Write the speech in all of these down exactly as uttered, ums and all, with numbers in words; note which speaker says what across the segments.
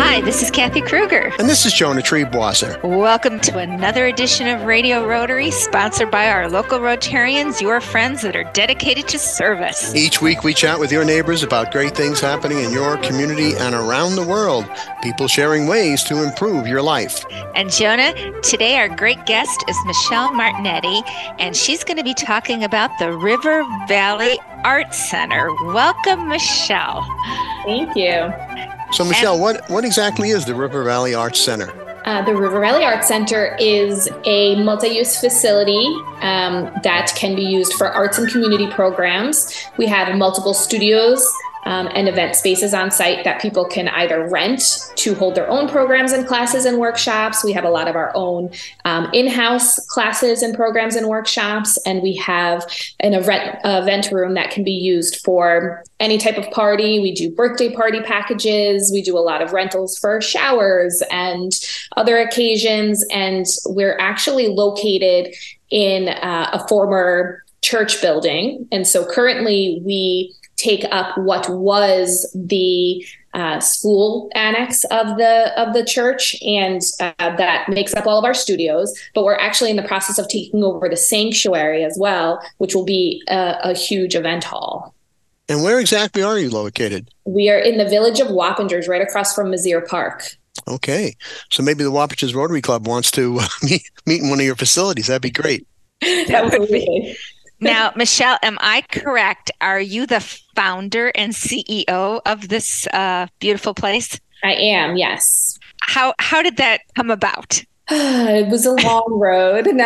Speaker 1: Hi, this is Kathy Kruger.
Speaker 2: And this is Jonah Triebwasser.
Speaker 1: Welcome to another edition of Radio Rotary, sponsored by our local Rotarians, your friends that are dedicated to service.
Speaker 2: Each week we chat with your neighbors about great things happening in your community and around the world. People sharing ways to improve your life.
Speaker 1: And Jonah, today our great guest is Michelle Martinetti, and she's going to be talking about the River Valley Art Center. Welcome, Michelle.
Speaker 3: Thank you.
Speaker 2: So, Michelle, what, what exactly is the River Valley Arts Center?
Speaker 3: Uh, the River Valley Arts Center is a multi-use facility um, that can be used for arts and community programs. We have multiple studios um, and event spaces on site that people can either rent to hold their own programs and classes and workshops. We have a lot of our own um, in-house classes and programs and workshops, and we have an event, event room that can be used for any type of party. We do birthday party packages. We do a lot of rentals for showers and other occasions. And we're actually located in uh, a former church building. And so currently we take up what was the uh, school annex of the of the church, and uh, that makes up all of our studios. But we're actually in the process of taking over the sanctuary as well, which will be a, a huge event hall.
Speaker 2: And where exactly are you located?
Speaker 3: We are in the village of Wappingers, right across from Mizzier Park.
Speaker 2: Okay. So maybe the Wappingers Rotary Club wants to uh, meet, meet in one of your facilities. That'd be great.
Speaker 1: That would be. Now, Michelle, am I correct? Are you the founder and C E O of this uh, beautiful place?
Speaker 3: I am, yes.
Speaker 1: How how did that come about?
Speaker 3: It was a long road. No.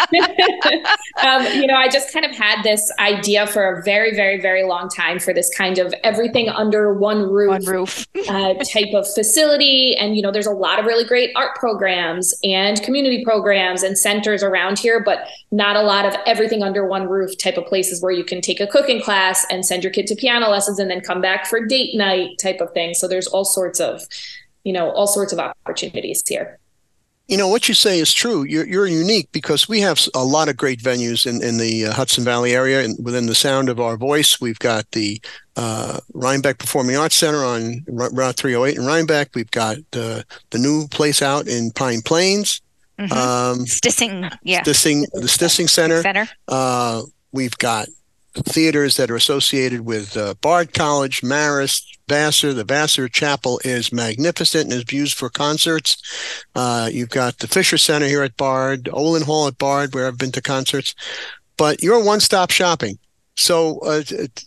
Speaker 3: um, you know, I just kind of had this idea for a very, very, very long time for this kind of everything under one roof,
Speaker 1: one roof.
Speaker 3: uh, type of facility. And, you know, there's a lot of really great art programs and community programs and centers around here, but not a lot of everything under one roof type of places where you can take a cooking class and send your kid to piano lessons and then come back for date night type of thing. So there's all sorts of, you know, all sorts of opportunities here.
Speaker 2: You know, what you say is true. You're you're unique because we have a lot of great venues in, in the uh, Hudson Valley area, and within the sound of our voice. We've got the uh, Rhinebeck Performing Arts Center on Route three oh eight in Rhinebeck. We've got uh, the new place out in Pine Plains.
Speaker 1: Mm-hmm.
Speaker 2: Um,
Speaker 1: Stissing, yeah.
Speaker 2: Stissing, the Stissing Center.
Speaker 1: Center.
Speaker 2: Uh, we've got theaters that are associated with uh, Bard College, Marist, Vassar. The Vassar Chapel is magnificent and is used for concerts. Uh, you've got the Fisher Center here at Bard, Olin Hall at Bard, where I've been to concerts. But you're one-stop shopping. So uh,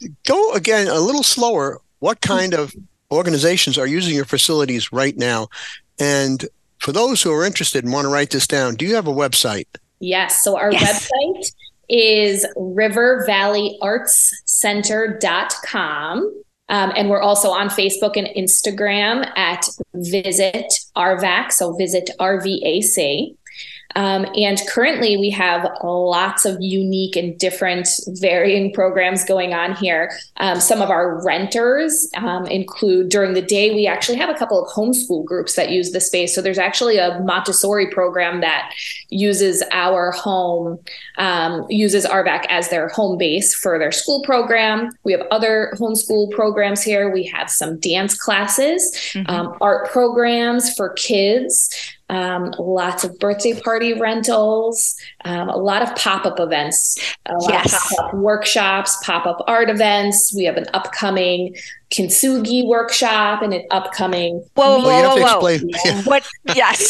Speaker 2: go again a little slower. What kind of organizations are using your facilities right now? And for those who are interested and want to write this down, do you have a website?
Speaker 3: Yes. So our
Speaker 1: Yes.
Speaker 3: website is river valley arts center dot com. Um, and we're also on Facebook and Instagram at Visit R V A C, so Visit R V A C. Um, and currently we have lots of unique and different varying programs going on here. Um, some of our renters um, include, during the day, we actually have a couple of homeschool groups that use the space. So there's actually a Montessori program that uses our home, um, uses R V A C as their home base for their school program. We have other homeschool programs here. We have some dance classes, mm-hmm. um, art programs for kids. Um, lots of birthday party rentals, um, a lot of pop-up events, a lot
Speaker 1: yes.
Speaker 3: of pop-up workshops, pop-up art events. We have an upcoming kintsugi workshop and an upcoming.
Speaker 1: Whoa, whoa,
Speaker 2: well,
Speaker 1: whoa, whoa!
Speaker 2: Yeah.
Speaker 1: What? Yes.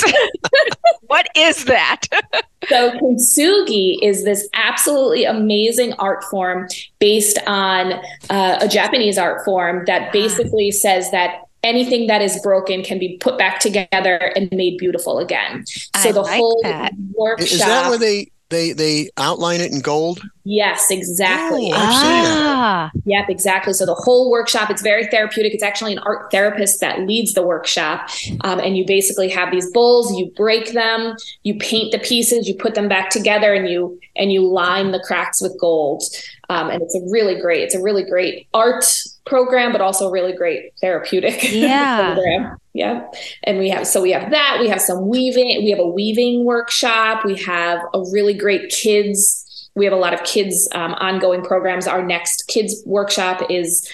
Speaker 1: What is that?
Speaker 3: So kintsugi is this absolutely amazing art form based on uh, a Japanese art form that basically says that anything that is broken can be put back together and made beautiful again. So
Speaker 1: I
Speaker 3: the
Speaker 1: like
Speaker 3: whole
Speaker 1: that.
Speaker 3: workshop.
Speaker 2: Is that where they, they, they outline it in gold?
Speaker 3: Yes, exactly.
Speaker 2: Oh, I've seen
Speaker 1: Ah,
Speaker 3: Yep, exactly. So the whole workshop, it's very therapeutic. It's actually an art therapist that leads the workshop. Um, and you basically have these bowls, you break them, you paint the pieces, you put them back together, and you and you line the cracks with gold. Um, and it's a really great, it's a really great art program, but also a really great therapeutic
Speaker 1: Yeah.
Speaker 3: program. Yeah. And we have, so we have that, we have some weaving, we have a weaving workshop. We have a really great kids we have a lot of kids um, ongoing programs. Our next kids workshop is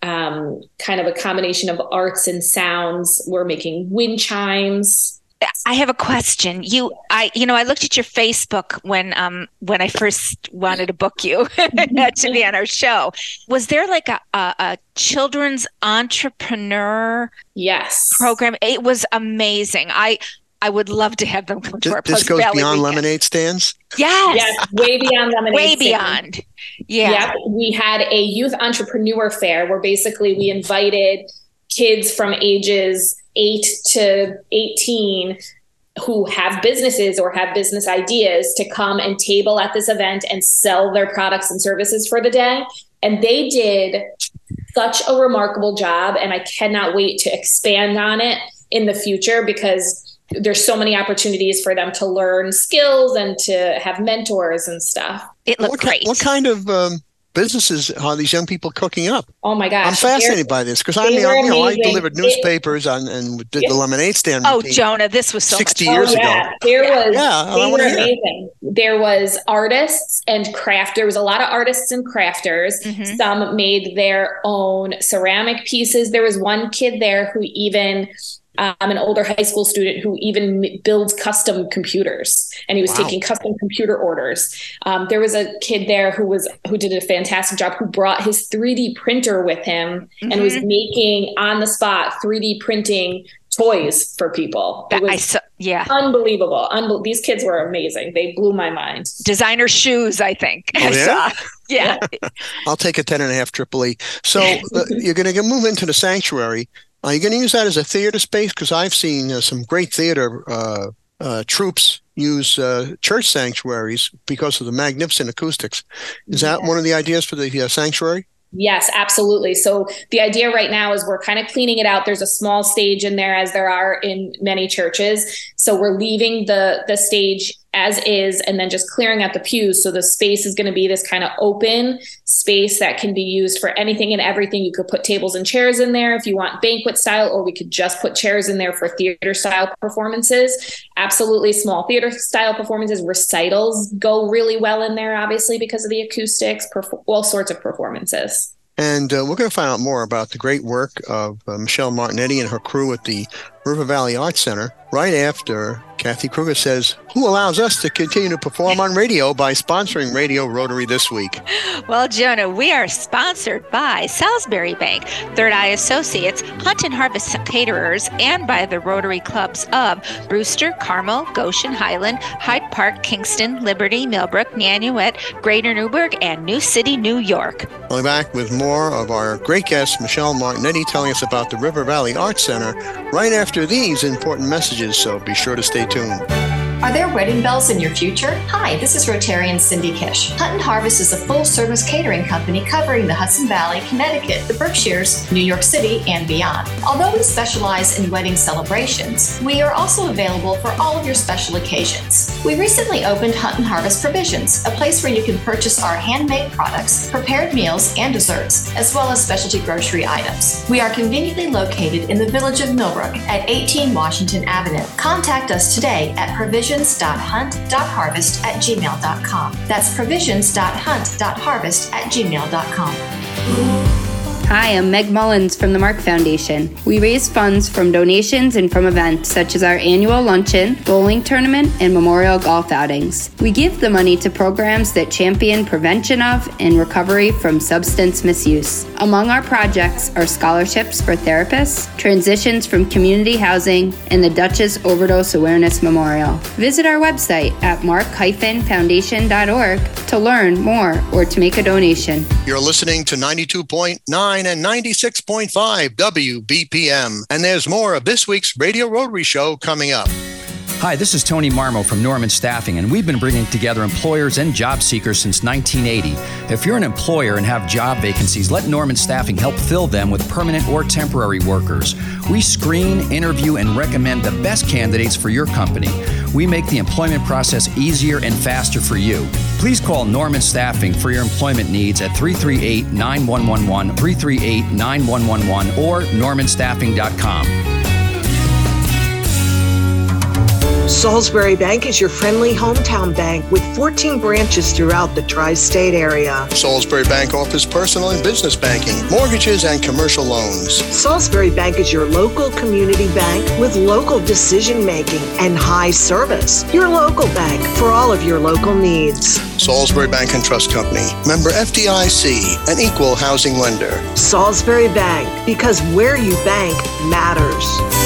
Speaker 3: um, kind of a combination of arts and sounds. We're making wind chimes.
Speaker 1: I have a question. You, I, you know, I looked at your Facebook when, um, when I first wanted to book you to be on our show. Was there like a, a, a children's entrepreneur
Speaker 3: yes
Speaker 1: program? It was amazing. I, I would love to have them come to
Speaker 2: this,
Speaker 1: our
Speaker 2: This goes
Speaker 1: Valley
Speaker 2: beyond
Speaker 1: weekend.
Speaker 2: lemonade stands?
Speaker 1: Yes.
Speaker 3: Yes, way beyond lemonade
Speaker 1: Way
Speaker 3: stand.
Speaker 1: beyond. Yeah.
Speaker 3: Yep. We had a youth entrepreneur fair where basically we invited kids from ages eight to eighteen who have businesses or have business ideas to come and table at this event and sell their products and services for the day. And they did such a remarkable job. And I cannot wait to expand on it in the future because there's so many opportunities for them to learn skills and to have mentors and stuff.
Speaker 1: It looked
Speaker 2: what
Speaker 1: great.
Speaker 2: Ki- what kind of um, businesses are these young people cooking up?
Speaker 3: Oh my gosh.
Speaker 2: I'm fascinated by this because I mean, you know, I delivered newspapers on, and did the lemonade stand.
Speaker 1: Oh, Jonah, this was so
Speaker 2: sixty
Speaker 1: much
Speaker 2: years
Speaker 3: oh, yeah.
Speaker 2: ago.
Speaker 3: There was,
Speaker 2: yeah,
Speaker 3: they
Speaker 2: I
Speaker 3: were
Speaker 2: hear.
Speaker 3: amazing. There was artists and craft. There was a lot of artists and crafters.
Speaker 1: Mm-hmm.
Speaker 3: Some made their own ceramic pieces. There was one kid there who even um, an older high school student who even builds custom computers, and he was
Speaker 2: Wow.
Speaker 3: taking custom computer orders. Um, there was a kid there who was who did a fantastic job, who brought his three D printer with him
Speaker 1: Mm-hmm.
Speaker 3: and was making on the spot three D printing toys for people. It was
Speaker 1: I saw, yeah.
Speaker 3: unbelievable. Unbel- These kids were amazing. They blew my mind.
Speaker 1: Designer shoes, I think.
Speaker 2: Oh,
Speaker 1: I
Speaker 2: yeah?
Speaker 1: saw. Yeah.
Speaker 2: I'll take a ten and a half triple E. So uh, you're going to move into the sanctuary. Are you going to use that as a theater space? Because I've seen uh, some great theater uh, uh, troops use uh, church sanctuaries because of the magnificent acoustics. Is that
Speaker 3: Yeah.
Speaker 2: one of the ideas for the uh, sanctuary?
Speaker 3: Yes, absolutely. So the idea right now is we're kind of cleaning it out. There's a small stage in there, as there are in many churches. So we're leaving the the stage as is and then just clearing out the pews. So the space is going to be this kind of open space that can be used for anything and everything. You could put tables and chairs in there if you want banquet style, or we could just put chairs in there for theater style performances. Absolutely small theater style performances. Recitals go really well in there, obviously, because of the acoustics, perf- all sorts of performances.
Speaker 2: And uh, we're going to find out more about the great work of uh, Michelle Martinetti and her crew at the River Valley Arts Center right after Kathy Kruger says, who allows us to continue to perform on radio by sponsoring Radio Rotary this week?
Speaker 1: Well, Jonah, we are sponsored by Salisbury Bank, Third Eye Associates, Hunt and Harvest Caterers, and by the Rotary Clubs of Brewster, Carmel, Goshen, Highland, Hyde Park, Kingston, Liberty, Millbrook, Nanuet, Greater Newburgh, and New City, New York.
Speaker 2: We'll be back with more of our great guest, Michelle Martinetti, telling us about the River Valley Arts Center right after these important messages, so be sure to stay tuned.
Speaker 4: Are there wedding bells in your future? Hi, this is Rotarian Cindy Kish. Hunt and Harvest is a full-service catering company covering the Hudson Valley, Connecticut, the Berkshires, New York City, and beyond. Although we specialize in wedding celebrations, we are also available for all of your special occasions. We recently opened Hunt and Harvest Provisions, a place where you can purchase our handmade products, prepared meals, and desserts, as well as specialty grocery items. We are conveniently located in the village of Millbrook at eighteen Washington Avenue. Contact us today at provisions dot hunt dot harvest at gmail dot com. That's provisions dot hunt dot harvest at gmail dot com.
Speaker 5: Hi, I'm Meg Mullins from the Mark Foundation. We raise funds from donations and from events such as our annual luncheon, bowling tournament, and memorial golf outings. We give the money to programs that champion prevention of and recovery from substance misuse. Among our projects are scholarships for therapists, transitions from community housing, and the Dutchess Overdose Awareness Memorial. Visit our website at mark dash foundation dot org to learn more or to make a donation.
Speaker 2: You're listening to ninety-two point nine and ninety-six point five W B P M. And there's more of this week's Radio Rotary Show coming up.
Speaker 6: Hi, this is Tony Marmo from Norman Staffing, and we've been bringing together employers and job seekers since nineteen eighty. If you're an employer and have job vacancies, let Norman Staffing help fill them with permanent or temporary workers. We screen, interview, and recommend the best candidates for your company. We make the employment process easier and faster for you. Please call Norman Staffing for your employment needs at three three eight, nine one one one, three three eight, nine one one one, or norman staffing dot com.
Speaker 7: Salisbury Bank is your friendly hometown bank with fourteen branches throughout the tri-state area.
Speaker 2: Salisbury Bank offers personal and business banking, mortgages, and commercial loans.
Speaker 7: Salisbury Bank is your local community bank with local decision-making and high service. Your local bank for all of your local needs.
Speaker 2: Salisbury Bank and Trust Company, member F D I C, an equal housing lender.
Speaker 7: Salisbury Bank, because where you bank matters.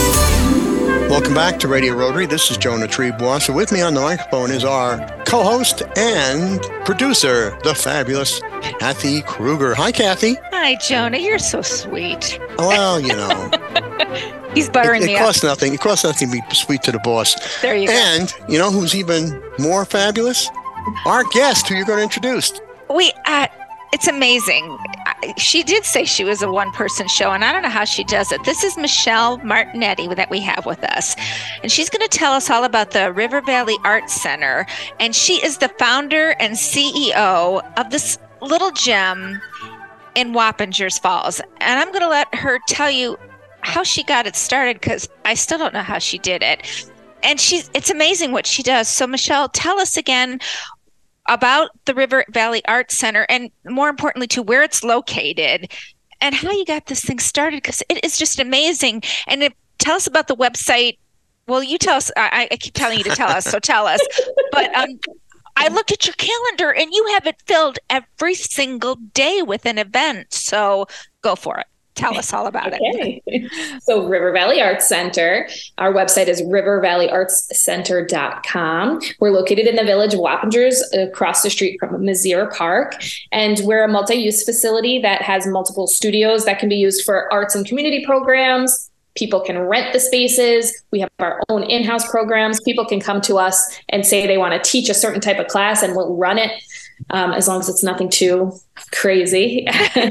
Speaker 2: Welcome back to Radio Rotary. This is Jonah Trebois. So with me on the microphone is our co-host and producer, the fabulous Kathy Kruger. Hi, Kathy.
Speaker 1: Hi, Jonah. You're so sweet.
Speaker 2: Well, you know.
Speaker 1: He's buttering
Speaker 2: it,
Speaker 1: me
Speaker 2: it
Speaker 1: up.
Speaker 2: costs nothing. It costs nothing to be sweet to the boss.
Speaker 1: There you go.
Speaker 2: And you know who's even more fabulous? Our guest, who you're going to introduce.
Speaker 1: We, uh, it's amazing. She did say she was a one-person show, and I don't know how she does it. This is Michelle Martinetti that we have with us, and she's going to tell us all about the River Valley Arts Center, and she is the founder and C E O of this little gem in Wappingers Falls, and I'm going to let her tell you how she got it started, because I still don't know how she did it. And she's, it's amazing what she does. So Michelle, tell us again about the River Valley Arts Center, and more importantly, to where it's located and how you got this thing started, because it is just amazing. And if, tell us about the website. Well, you tell us. I, I keep telling you to tell us, so tell us. But um, I looked at your calendar, and you have it filled every single day with an event. So go for it. Tell us all about
Speaker 3: okay.
Speaker 1: it.
Speaker 3: So River Valley Arts Center, our website is river valley arts center dot com. We're located in the village of Wappingers, across the street from Mizzier Park. And we're a multi-use facility that has multiple studios that can be used for arts and community programs. People can rent the spaces. We have our own in-house programs. People can come to us and say they want to teach a certain type of class, and we'll run it. Um, as long as it's nothing too crazy.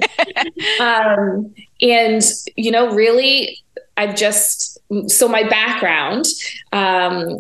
Speaker 3: um, and, you know, really, I've just, so my background um,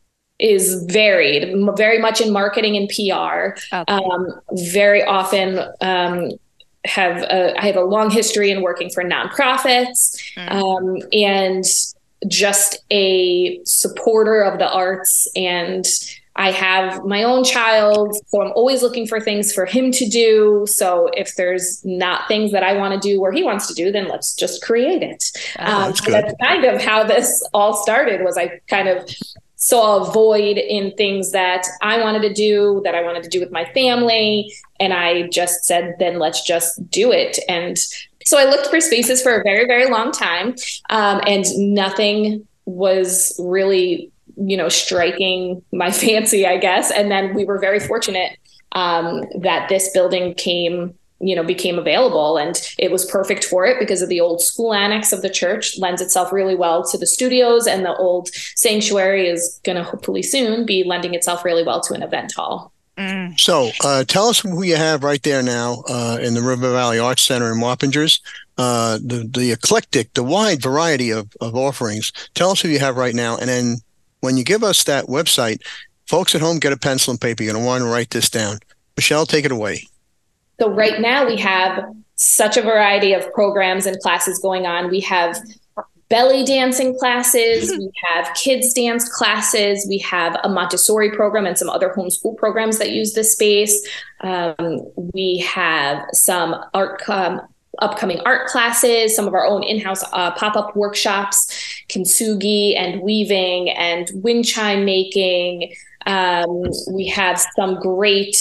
Speaker 3: is varied, very much in marketing and P R. Okay. Um, very often um, have, a, I have a long history in working for nonprofits mm. um, and just a supporter of the arts, and I have my own child, so I'm always looking for things for him to do. So if there's not things that I want to do or he wants to do, then let's just create it.
Speaker 2: Oh, um, that's,
Speaker 3: that's kind of how this all started. Was I kind of saw a void in things that I wanted to do, that I wanted to do with my family. And I just said, then let's just do it. And so I looked for spaces for a very, very long time. Um, and nothing was really, you know, striking my fancy, I guess. And then we were very fortunate um, that this building came, you know, became available, and it was perfect for it because of the old school annex of the church lends itself really well to the studios, and the old sanctuary is going to hopefully soon be lending itself really well to an event hall.
Speaker 2: Mm. So uh, tell us who you have right there now uh, in the River Valley Arts Center in Wappingers, uh, the, the eclectic, the wide variety of, of offerings. Tell us who you have right now, and then when you give us that website, folks at home, get a pencil and paper. You're going to want to write this down. Michelle, take it away.
Speaker 3: So right now we have such a variety of programs and classes going on. We have belly dancing classes. We have kids dance classes. We have a Montessori program and some other homeschool programs that use this space. Um, we have some art um, upcoming art classes, some of our own in-house uh, pop-up workshops, kintsugi and weaving and wind chime making. Um, we have some great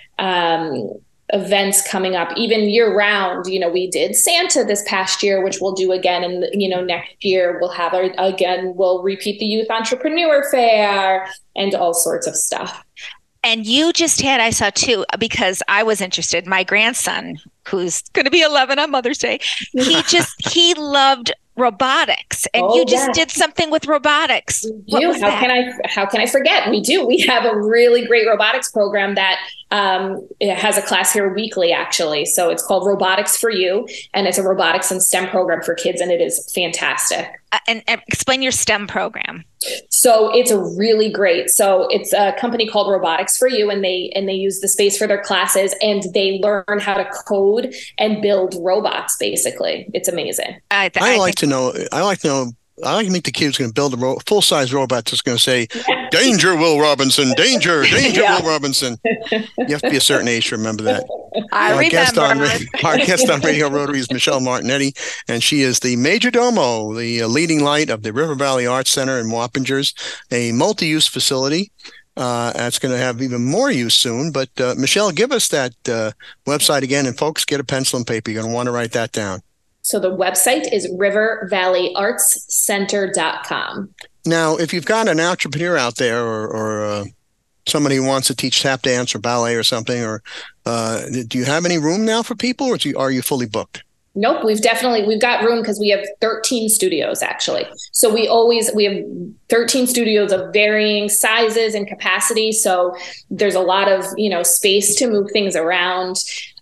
Speaker 3: um, events coming up, even year round. You know, we did Santa this past year, which we'll do again. And, you know, next year we'll have our, again, we'll repeat the Youth Entrepreneur Fair and all sorts of stuff.
Speaker 1: And you just had, I saw too, because I was interested, my grandson, who's going to be eleven on Mother's Day, he just, he loved robotics, and oh, you just yes. did something with robotics.
Speaker 3: We do. How that? can I, how can I forget? We do. We have a really great robotics program that um, it has a class here weekly, actually. So it's called Robotics for You, and it's a robotics and STEM program for kids, and it is fantastic.
Speaker 1: Uh, and, and explain your STEM program.
Speaker 3: So it's a really great. So it's a company called Robotics for You, and they and they use the space for their classes, and they learn how to code and build robots. Basically, it's amazing.
Speaker 2: I, th- I, I like think- to know. I like to know I like to meet the kid who's going to build a ro- full-size robot that's going to say, danger, Will Robinson, danger, danger, yeah. Will Robinson. You have to be a certain age to remember that.
Speaker 1: I
Speaker 2: our
Speaker 1: remember.
Speaker 2: Guest on, our guest on Radio Rotary is Michelle Martinetti, and she is the Major Domo, the uh, leading light of the River Valley Arts Center in Wappingers, a multi-use facility. Uh, that's going to have even more use soon. But uh, Michelle, give us that uh, website again, and folks, get a pencil and paper. You're going to want to write that down.
Speaker 3: So the website is river valley arts center dot com.
Speaker 2: Now, if you've got an entrepreneur out there or, or uh, somebody who wants to teach tap dance or ballet or something, or uh, do you have any room now for people, or do you, are you fully booked?
Speaker 3: Nope, we've definitely, we've got room because we have thirteen studios actually. So we always, we have thirteen studios of varying sizes and capacity. So there's a lot of, you know, space to move things around.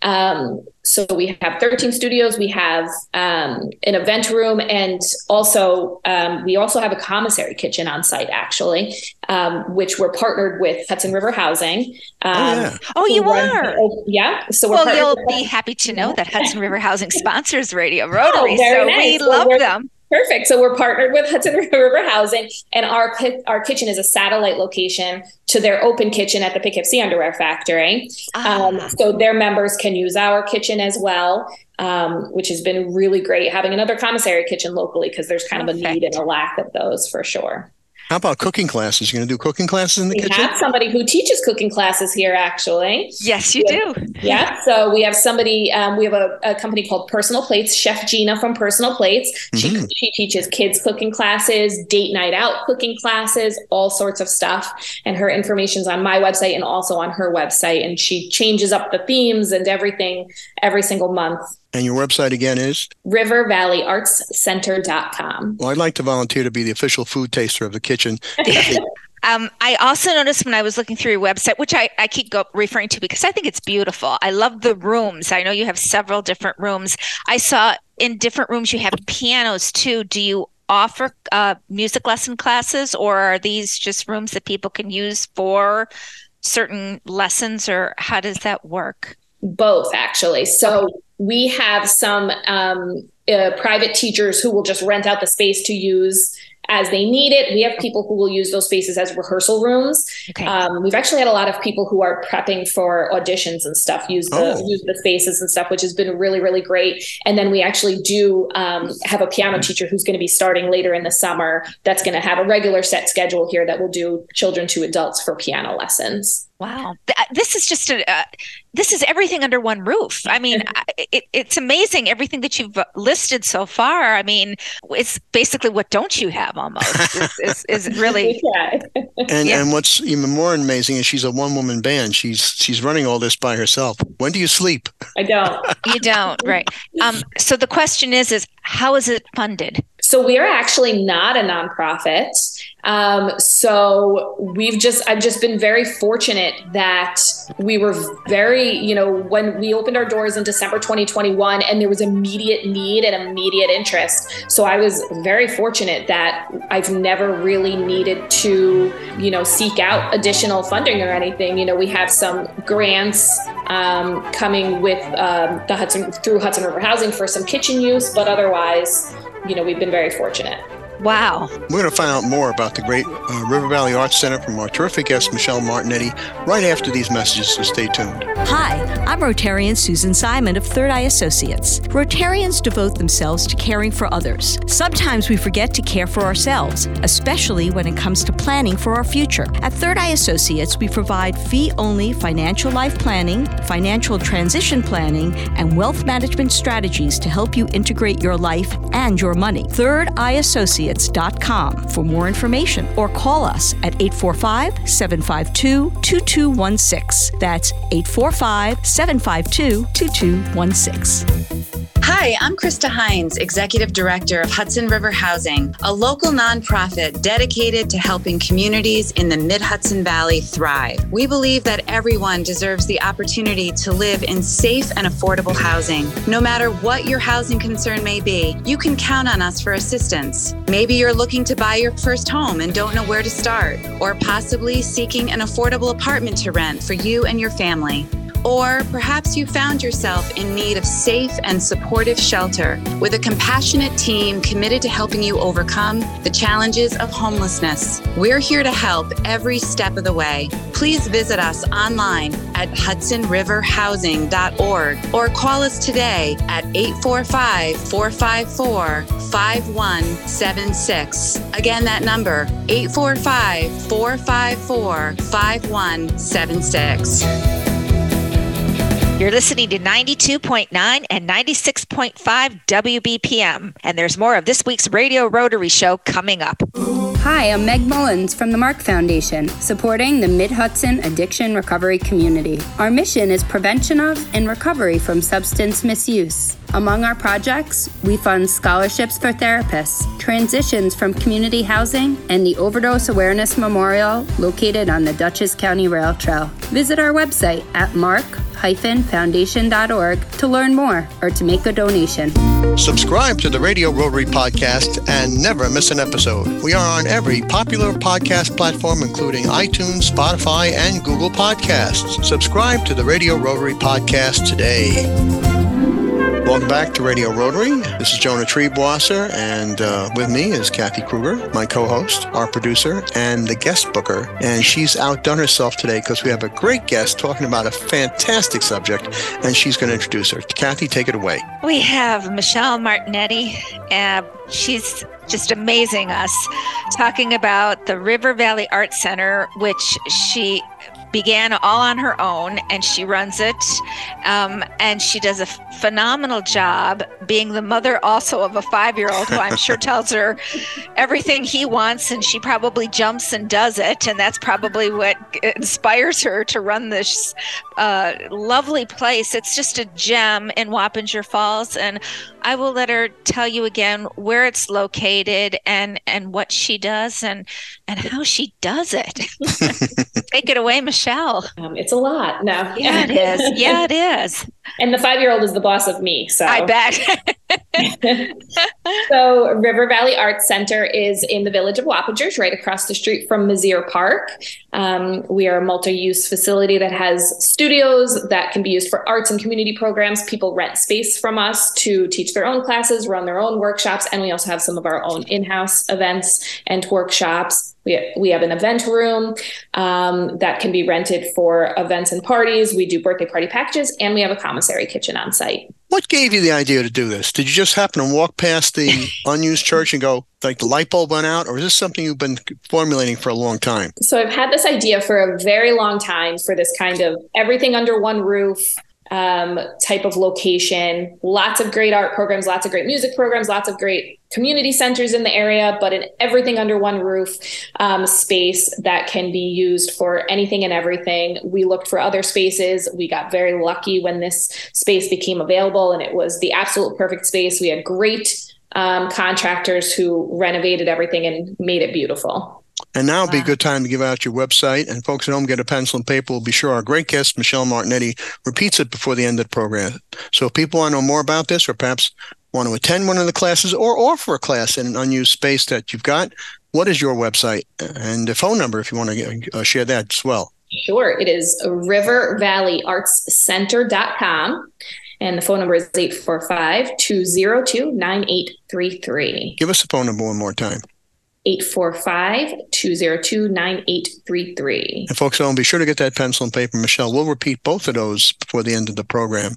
Speaker 3: Um, so we have thirteen studios, we have um, an event room, and also um, we also have a commissary kitchen on site actually, um, which we're partnered with Hudson River Housing. Um,
Speaker 2: oh, yeah.
Speaker 1: oh you are?
Speaker 3: With, yeah. So
Speaker 1: we're
Speaker 3: well,
Speaker 1: you'll be happy to know that Hudson River Housing sponsors Radio Rotary, oh, so
Speaker 3: nice.
Speaker 1: we
Speaker 3: so
Speaker 1: love them.
Speaker 3: Perfect. So we're partnered with Hudson River Housing, and our our kitchen is a satellite location to their open kitchen at the Poughkeepsie Underwear Factory. Ah. Um, so their members can use our kitchen as well, um, which has been really great having another commissary kitchen locally because there's kind Perfect. of a need and a lack of those for sure.
Speaker 2: How about cooking classes? You're going to do cooking classes in the
Speaker 3: we
Speaker 2: kitchen?
Speaker 3: We have somebody who teaches cooking classes here, actually.
Speaker 1: Yes, you
Speaker 3: have,
Speaker 1: do.
Speaker 3: Yeah. So we have somebody, um, we have a, a company called Personal Plates, Chef Gina from Personal Plates. She, mm-hmm. she teaches kids cooking classes, date night out cooking classes, all sorts of stuff. And her information's on my website and also on her website. And she changes up the themes and everything every single month.
Speaker 2: And your website again is?
Speaker 3: river valley arts center dot com.
Speaker 2: Well, I'd like to volunteer to be the official food taster of the kitchen.
Speaker 1: um, I also noticed when I was looking through your website, which I, I keep go, referring to because I think it's beautiful. I love the rooms. I know you have several different rooms. I saw in different rooms you have pianos too. Do you offer uh, music lesson classes, or are these just rooms that people can use for certain lessons, or how does that work?
Speaker 3: Both, actually. So we have some um, uh, private teachers who will just rent out the space to use as they need it. We have people who will use those spaces as rehearsal rooms. Okay. Um, we've actually had a lot of people who are prepping for auditions and stuff use the oh. use the spaces and stuff, which has been really, really great. And then we actually do um, have a piano teacher who's going to be starting later in the summer that's going to have a regular set schedule here that will do children to adults for piano lessons.
Speaker 1: Wow. This is just a, uh, this is everything under one roof. I mean, it, it's amazing everything that you've listed so far. I mean, it's basically what don't you have almost is, is, is really.
Speaker 2: and
Speaker 1: yeah.
Speaker 2: and what's even more amazing is she's a one woman band. She's she's running all this by herself. When do you sleep?
Speaker 3: I don't.
Speaker 1: You don't, right? Um. So the question is, is how is it funded?
Speaker 3: So we are actually not a nonprofit. Um, so we've just, I've just been very fortunate that we were very, you know, when we opened our doors in December twenty twenty-one and there was immediate need and immediate interest. So I was very fortunate that I've never really needed to, you know, seek out additional funding or anything. You know, we have some grants um, coming with um, the Hudson through Hudson River Housing for some kitchen use, but otherwise, you know, we've been very fortunate.
Speaker 1: Wow.
Speaker 2: We're going to find out more about the great uh, River Valley Arts Center from our terrific guest, Michelle Martinetti, right after these messages, so stay tuned.
Speaker 8: Hi, I'm Rotarian Susan Simon of Third Eye Associates. Rotarians devote themselves to caring for others. Sometimes we forget to care for ourselves, especially when it comes to planning for our future. At Third Eye Associates, we provide fee-only financial life planning, financial transition planning, and wealth management strategies to help you integrate your life and your money. Third Eye Associates dot com for more information, or call us at eight four five, seven five two, two two one six. That's eight four five, seven five two, two two one six.
Speaker 9: Hi, I'm Krista Hines, Executive Director of Hudson River Housing, a local nonprofit dedicated to helping communities in the Mid-Hudson Valley thrive. We believe that everyone deserves the opportunity to live in safe and affordable housing. No matter what your housing concern may be, you can count on us for assistance. Maybe you're looking to buy your first home and don't know where to start, or possibly seeking an affordable apartment to rent for you and your family. Or perhaps you found yourself in need of safe and supportive shelter with a compassionate team committed to helping you overcome the challenges of homelessness. We're here to help every step of the way. Please visit us online at hudson river housing dot org or call us today at eight four five, four five four, five one seven six. Again, that number, eight four five, four five four, five one seven six.
Speaker 1: You're listening to ninety-two point nine and ninety-six point five W B P M, and there's more of this week's Radio Rotary Show coming up.
Speaker 5: Hi, I'm Meg Mullins from the Mark Foundation, supporting the Mid-Hudson addiction recovery community. Our mission is prevention of and recovery from substance misuse. Among our projects, we fund scholarships for therapists, transitions from community housing, and the Overdose Awareness Memorial located on the Dutchess County Rail Trail. Visit our website at mark dash foundation dot org to learn more or to make a donation.
Speaker 2: Subscribe to the Radio Rotary Podcast and never miss an episode. We are on every popular podcast platform, including iTunes, Spotify, and Google Podcasts. Subscribe to the Radio Rotary Podcast today. Welcome back to Radio Rotary. This is Jonah Triebwasser, and uh, with me is Kathy Kruger, my co-host, our producer, and the guest booker. And she's outdone herself today because we have a great guest talking about a fantastic subject, and she's going to introduce her. Kathy, take it away.
Speaker 1: We have Michelle Martinetti, and she's just amazing us, talking about the River Valley Art Center, which she began all on her own, and she runs it, um, and she does a f- phenomenal job being the mother also of a five-year-old who I'm sure tells her everything he wants, and she probably jumps and does it, and that's probably what inspires her to run this uh, lovely place. It's just a gem in Wappinger Falls, and I will let her tell you again where it's located and, and what she does and, and how she does it. Take it away, Michelle.
Speaker 3: Um, it's a lot. No.
Speaker 1: Yeah, it is. Yeah, it is.
Speaker 3: And the five-year-old is the boss of me. So
Speaker 1: I bet.
Speaker 3: So River Valley Arts Center is in the village of Wappingers, right across the street from Mizzier Park. Um, we are a multi-use facility that has studios that can be used for arts and community programs. People rent space from us to teach their own classes, run their own workshops, and we also have some of our own in-house events and workshops. We, we have an event room um, that can be rented for events and parties. We do birthday party packages, and we have a commissary kitchen on site.
Speaker 2: What gave you the idea to do this? Did you just happen to walk past the unused church and go, like the light bulb went out? Or is this something you've been formulating for a long time?
Speaker 3: So I've had this idea for a very long time for this kind of everything under one roof um, type of location. Lots of great art programs, lots of great music programs, lots of great community centers in the area, but in everything under one roof um, space that can be used for anything and everything. We looked for other spaces. We got very lucky when this space became available, and it was the absolute perfect space. We had great um, contractors who renovated everything and made it beautiful.
Speaker 2: And now would be a good time to give out your website. And folks at home, get a pencil and paper. We'll be sure our great guest, Michelle Martinetti, repeats it before the end of the program. So if people want to know more about this, or perhaps want to attend one of the classes or offer a class in an unused space that you've got, what is your website and a phone number if you want to uh, share that as well?
Speaker 3: Sure. It is river valley arts center dot com. And the phone number is eight four five, two zero two, nine eight three three.
Speaker 2: Give us the phone number one more time.
Speaker 3: eight four five, two zero two, nine eight three three.
Speaker 2: And folks at home, be sure to get that pencil and paper. Michelle, we'll repeat both of those before the end of the program.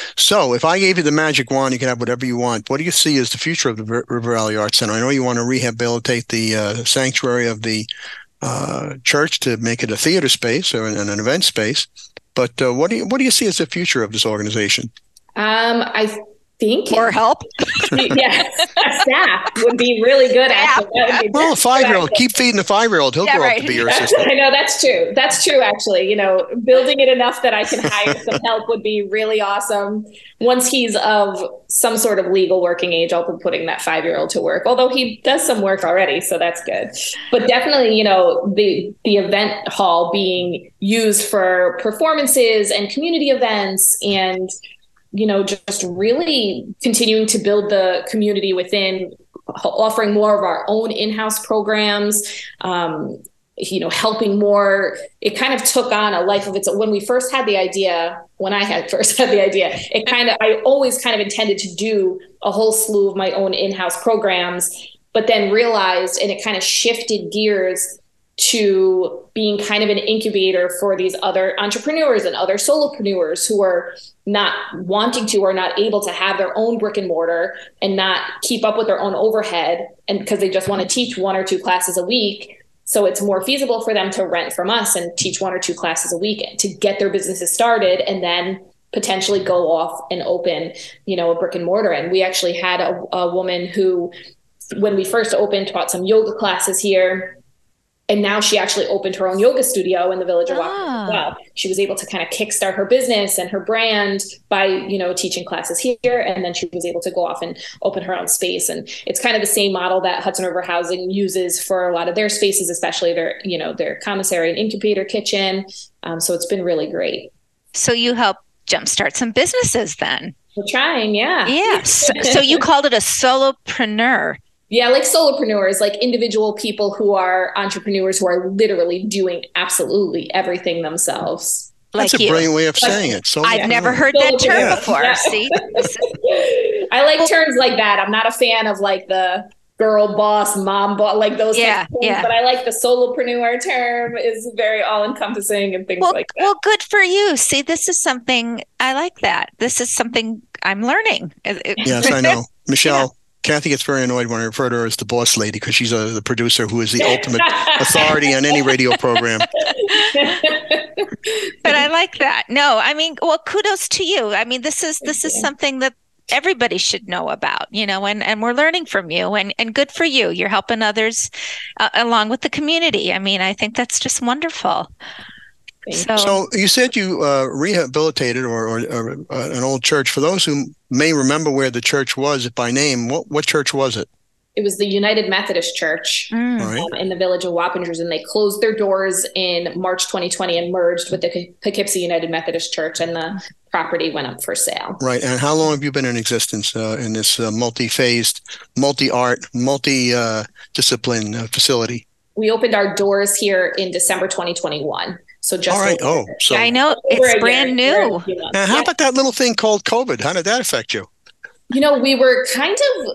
Speaker 2: So if I gave you the magic wand, you can have whatever you want. What do you see as the future of the River Valley Arts Center? I know you want to rehabilitate the uh, sanctuary of the uh, church to make it a theater space or an, an event space. But uh, what do you what do you see as the future of this organization?
Speaker 3: Um, I think
Speaker 1: more help.
Speaker 3: Yeah, staff would be really good at it.
Speaker 2: Well, a five-year-old, keep feeding the five-year-old. He'll
Speaker 1: Yeah,
Speaker 2: grow
Speaker 1: right.
Speaker 2: up to be your assistant.
Speaker 3: I know, that's true. That's true, actually. You know, building it enough that I can hire some help would be really awesome. Once he's of some sort of legal working age, I'll be putting that five-year-old to work, although he does some work already, so that's good. But definitely, you know, the the event hall being used for performances and community events, and you know, just really continuing to build the community within, offering more of our own in-house programs, um, you know, helping more. It kind of took on a life of its own. When we first had the idea, when I had first had the idea, it kind of, I always kind of intended to do a whole slew of my own in-house programs, but then realized, and it kind of shifted gears to being kind of an incubator for these other entrepreneurs and other solopreneurs who are not wanting to or not able to have their own brick and mortar and not keep up with their own overhead, and because they just want to teach one or two classes a week. So it's more feasible for them to rent from us and teach one or two classes a week to get their businesses started, and then potentially go off and open, you know, a brick and mortar. And we actually had a, a woman who, when we first opened, taught some yoga classes here. And now she actually opened her own yoga studio in the village of Wappingers as well. She was able to kind of kickstart her business and her brand by, you know, teaching classes here. And then she was able to go off and open her own space. And it's kind of the same model that Hudson River Housing uses for a lot of their spaces, especially their, you know, their commissary and incubator kitchen. Um, so it's been really great.
Speaker 1: So you help jumpstart some businesses then?
Speaker 3: We're trying, yeah.
Speaker 1: Yes. So you called it a solopreneur.
Speaker 3: Yeah, like solopreneurs, like individual people who are entrepreneurs who are literally doing absolutely everything themselves.
Speaker 2: That's
Speaker 1: Like
Speaker 2: a
Speaker 1: you.
Speaker 2: brilliant way of saying it. So
Speaker 1: I've never heard that term
Speaker 3: Yeah.
Speaker 1: before.
Speaker 3: Yeah.
Speaker 1: See?
Speaker 3: I like terms like that. I'm not a fan of like the girl boss, mom boss, like those
Speaker 1: Yeah,
Speaker 3: types of things,
Speaker 1: yeah.
Speaker 3: but I like the solopreneur term is very all encompassing and things
Speaker 1: Well,
Speaker 3: like that.
Speaker 1: well, good for you. See, this is something I like that. This is something I'm learning. It- it-
Speaker 2: Yes, I know. Michelle, Kathy gets very annoyed when I refer to her as the boss lady because she's uh, the producer who is the ultimate authority on any radio program.
Speaker 1: But I like that. No, I mean, well, kudos to you. I mean, this is this is something that everybody should know about, you know, and, and we're learning from you, and, and good for you. You're helping others uh, along with the community. I mean, I think that's just wonderful. So,
Speaker 2: So you said you uh, rehabilitated or, or, or uh, an old church. For those who may remember where the church was by name, what, what church was it?
Speaker 3: It was the United Methodist Church
Speaker 1: mm,
Speaker 2: All right.
Speaker 3: um, in the village of Wappingers, and they closed their doors in March twenty twenty and merged with the P- Poughkeepsie United Methodist Church, and the property went up for sale.
Speaker 2: Right. And how long have you been in existence uh, in this uh, multi-phased, multi-art, multi-discipline uh, facility?
Speaker 3: We opened our doors here in December twenty twenty-one. So just
Speaker 2: All right.
Speaker 3: over-
Speaker 2: Oh, so
Speaker 1: I know
Speaker 3: over
Speaker 1: it's
Speaker 3: a
Speaker 1: brand
Speaker 3: year.
Speaker 1: new.
Speaker 3: We're a few months.
Speaker 2: now, how
Speaker 3: Yeah.
Speaker 2: about that little thing called COVID? How did that affect you?
Speaker 3: You know, we were kind of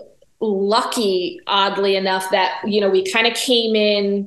Speaker 3: lucky, oddly enough, that, you know, we kind of came in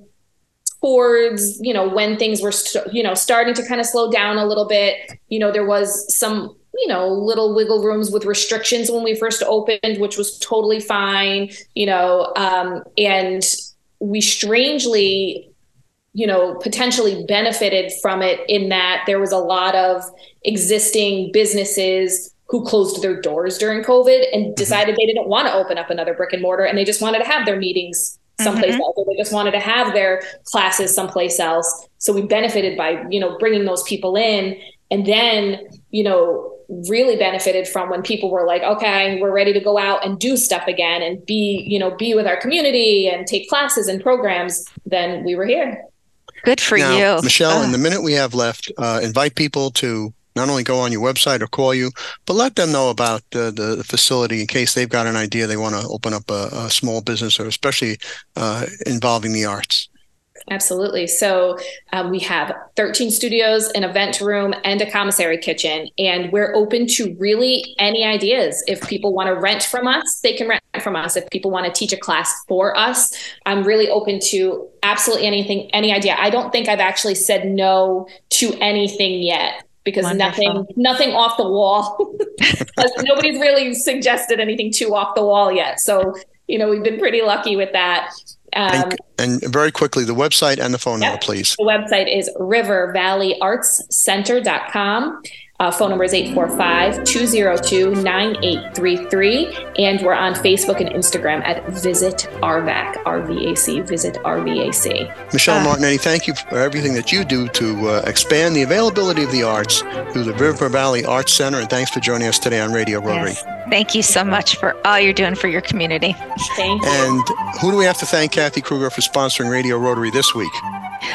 Speaker 3: towards, you know, when things were, st- you know, starting to kind of slow down a little bit. You know, there was some, you know, little wiggle rooms with restrictions when we first opened, which was totally fine, you know, um, and we strangely, you know, potentially benefited from it in that there was a lot of existing businesses who closed their doors during COVID and decided they didn't want to open up another brick and mortar, and they just wanted to have their meetings someplace
Speaker 1: Mhm.
Speaker 3: else, or they just wanted to have their classes someplace else. So we benefited by, you know, bringing those people in, and then, you know, really benefited from when people were like, okay, we're ready to go out and do stuff again and be, you know, be with our community and take classes and programs. Then we were here.
Speaker 1: Good for
Speaker 2: now,
Speaker 1: you.
Speaker 2: Michelle, in
Speaker 1: Ah.
Speaker 2: the minute we have left, uh, invite people to not only go on your website or call you, but let them know about uh, the, the facility in case they've got an idea they want to open up a, a small business, or especially uh, involving the arts.
Speaker 3: Absolutely. So um, we have thirteen studios, an event room, and a commissary kitchen. And we're open to really any ideas. If people want to rent from us, they can rent from us. If people want to teach a class for us, I'm really open to absolutely anything, any idea. I don't think I've actually said no to anything yet, because
Speaker 1: Wonderful.
Speaker 3: nothing, nothing off the wall. Nobody's really suggested anything too off the wall yet. So, you know, we've been pretty lucky with that. Um,
Speaker 2: And, and very quickly, the website and the phone
Speaker 3: Yeah.
Speaker 2: number, please.
Speaker 3: The website is river valley arts center dot com. Uh, phone number is eight four five, two zero two, nine eight three three. And we're on Facebook and Instagram at Visit R V A C, R V A C, Visit R V A C.
Speaker 2: Michelle
Speaker 1: Uh,
Speaker 2: Martinetti, thank you for everything that you do to uh, expand the availability of the arts through the River Valley Arts Center. And thanks for joining us today on Radio Rotary.
Speaker 1: Yes. Thank you so much for all you're doing for your community.
Speaker 3: Thank you.
Speaker 2: And who do we have to thank, Kathy Kruger, for sponsoring Radio Rotary this week?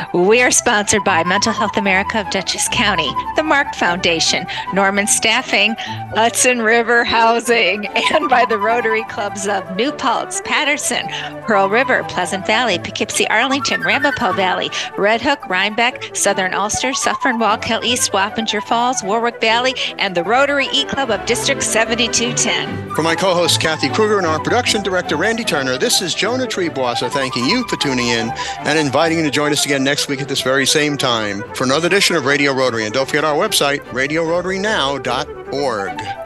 Speaker 1: We are sponsored by Mental Health America of Dutchess County, the Mark Foundation, Norman Staffing, Hudson River Housing, and by the Rotary Clubs of New Paltz, Patterson, Pearl River, Pleasant Valley, Poughkeepsie, Arlington, Ramapo Valley, Red Hook, Rhinebeck, Southern Ulster, Suffern, Wallkill East, Wappinger Falls, Warwick Valley, and the Rotary E-Club of District seventy-two ten.
Speaker 2: For my co-host Kathy Kruger and our production director Randy Turner, this is Jonah Treebwasser thanking you for tuning in and inviting you to join us again next week at this very same time for another edition of Radio Rotary. And don't forget our website, radio rotary now dot org.